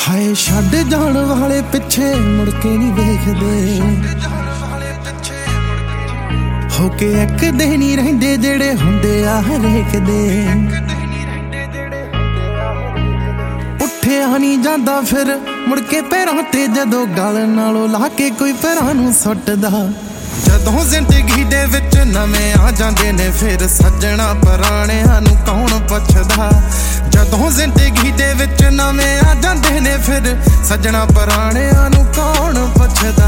ਹਾਏ ਛੱਡ ਜਾਣ ਵਾਲੇ ਪਿੱਛੇ ਮੁੜ ਕੇ ਨਹੀਂ ਵੇਖਦੇ, ਹੋ ਕੇ ਇੱਕ ਦੇ ਨਹੀਂ ਰਹਿੰਦੇ ਜਿਹੜੇ ਹੁੰਦੇ ਆ ਹਰੇਕ ਦੇ। ਉੱਠਿਆ ਨਹੀਂ ਜਾਂਦਾ ਫਿਰ ਮੁੜ ਕੇ ਪੈਰਾਂ ਤੇ ਜਦੋਂ ਗਲ ਨਾਲੋਂ ਲਾ ਕੇ ਕੋਈ ਪੈਰਾਂ ਨੂੰ ਸੁੱਟਦਾ। ਜਦੋਂ ਜ਼ਿੰਦਗੀ ਦੇ ਵਿੱਚ ਨਵੇਂ ਆ ਜਾਂਦੇ ਨੇ ਫਿਰ ਸੱਜਣਾ ਪੁਰਾਣਿਆਂ ਨੂੰ ਕੌਣ ਪੁੱਛਦਾ। ਜਦੋਂ ਜ਼ਿੰਦਗੀ ਦੇ ਵਿੱਚ ਨਵੇਂ ਆ ਜਾਂਦੇ ਨੇ ਫਿਰ ਸੱਜਣਾ ਪੁਰਾਣਿਆਂ ਨੂੰ ਕੌਣ ਪੁੱਛਦਾ।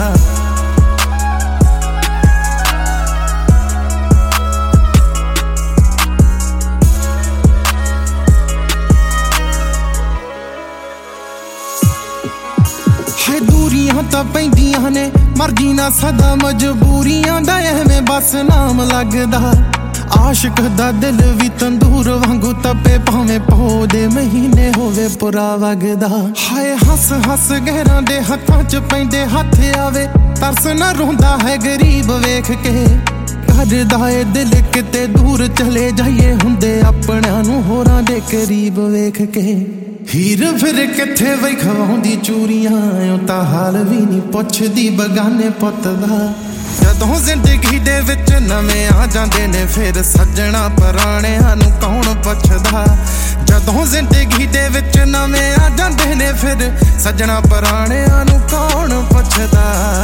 ਹਾਏ ਦੂਰੀਆਂ ਤਾਂ ਪੈਂਦੀਆਂ ਨੇ ਮਰਜੀ ਨਾ ਸਦਾ ਮਜਬੂਰੀਆਂ ਦਾ ਐਵੇਂ ਬਸ ਨਾਮ ਲੱਗਦਾ। ਆਸ਼ਿਕ ਦਾ ਦਿਲ ਵੀ ਤੰਦੂਰ ਵਾਂਗੂ ਤਪੇ ਭਾਵੇਂ ਪੌ ਦੇ ਮਹੀਨੇ ਹੋਵੇ ਪੁਰਾ ਵਗਦਾ। ਹਾਏ ਹੱਸ ਹੱਸ ਗਹਿਰਾਂ ਦੇ ਹੱਥਾਂ 'ਚ ਪੈਂਦੇ ਹੱਥ ਆਵੇ ਤਰਸ ਨਾ ਰੋਂਦਾ ਹੈ ਗਰੀਬ ਵੇਖ ਕੇ। ਕਰਦਾ ਏ ਦਿਲ ਕਿਤੇ ਦੂਰ ਚਲੇ ਜਾਈਏ ਹੁੰਦੇ ਆਪਣਿਆਂ ਨੂੰ ਹੋਰਾਂ ਦੇ ਕਰੀਬ ਵੇਖ ਕੇ। ਹੀਰ ਫਿਰ ਕਿੱਥੇ ਵਈ ਖਵਾਉਂਦੀ ਚੂਰੀਆਂ ਉਹ ਤਾਂ ਹਾਲ ਵੀ ਨਹੀਂ ਪੁੱਛਦੀ ਬਗਾਨੇ ਪੁੱਤ ਦਾ। ਜਦੋਂ ਜ਼ਿੰਦਗੀ ਦੇ ਵਿੱਚ ਨਵੇਂ ਆ ਜਾਂਦੇ ਨੇ ਫਿਰ ਸੱਜਣਾ ਪੁਰਾਣਿਆਂ ਨੂੰ ਕੌਣ ਪੁੱਛਦਾ। ਜਦੋਂ ਜ਼ਿੰਦਗੀ ਦੇ ਵਿੱਚ ਨਵੇਂ ਆ ਜਾਂਦੇ ਨੇ ਫਿਰ ਸੱਜਣਾ ਪੁਰਾਣਿਆਂ ਨੂੰ ਕੌਣ ਪੁੱਛਦਾ।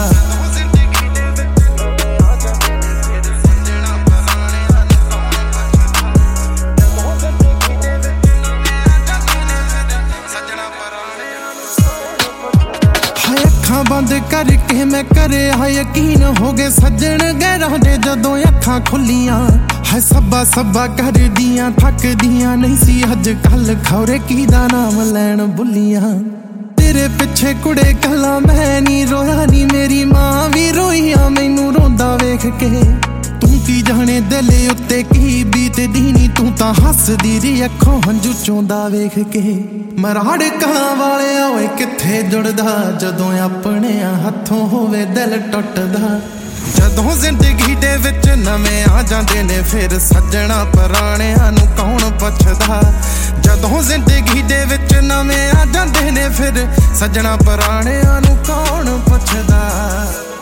ਅੱਖਾਂ ਬੰਦ ਕਰਕੇ ਮੈਂ ਕਰਿਆ ਯਕੀਨ ਹੋ ਗਏ ਸੱਜਣ ਗਹਿਰਾਂ ਦੇ ਜਦੋਂ ਅੱਖਾਂ ਖੁੱਲੀਆਂ। ਹੈ ਸੱਬਾ ਸੱਬਾ ਕਰਦੀਆਂ ਥੱਕਦੀਆਂ ਨਹੀਂ ਸੀ ਅੱਜ ਕੱਲ ਖੌਰੇ ਕਿਹਦਾ ਨਾਮ ਲੈਣ ਬੁੱਲੀਆਂ। ਤੇਰੇ ਪਿੱਛੇ ਕੁੜੇ ਕੱਲਾ ਮੈਂ ਨਹੀਂ ਰੋਇਆ ਨੀ ਮੇਰੀ ਮਾਂ ਵੀ ਰੋਈਆਂ ਮੈਨੂੰ ਰੋਂਦਾ ਵੇਖ ਕੇ। ਤੂੰ ਕੀ ਜਾਣੇ ਦਿਲ ਉੱਤੇ ਕੀ ਬੀਤਦੀ ਨੀ ਤੂੰ ਤਾਂ ਹੱਸਦੀ ਰਹੀ ਅੱਖੋਂ ਹੰਝੂ ਚੋਂਦਾ ਵੇਖ ਕੇ। ਮਰਾੜ ਕਾਂ ਵਾਲਿਆ ਓਏ ਕਿੱਥੇ ਜੁੜਦਾ ਜਦੋਂ ਆਪਣੇ ਹੱਥੋਂ ਹੋਵੇ ਦਿਲ ਟੁੱਟਦਾ। ਜਦੋਂ ਜ਼ਿੰਦਗੀ ਦੇ ਵਿੱਚ ਨਵੇਂ ਆ ਜਾਂਦੇ ਨੇ ਫਿਰ ਸੱਜਣਾ ਪੁਰਾਣਿਆਂ ਨੂੰ ਕੌਣ ਪੁੱਛਦਾ। ਜਦੋਂ ਜ਼ਿੰਦਗੀ ਦੇ ਵਿੱਚ ਨਵੇਂ ਆ ਜਾਂਦੇ ਨੇ ਫਿਰ ਸੱਜਣਾ ਪੁਰਾਣਿਆਂ ਨੂੰ ਕੌਣ ਪੁੱਛਦਾ।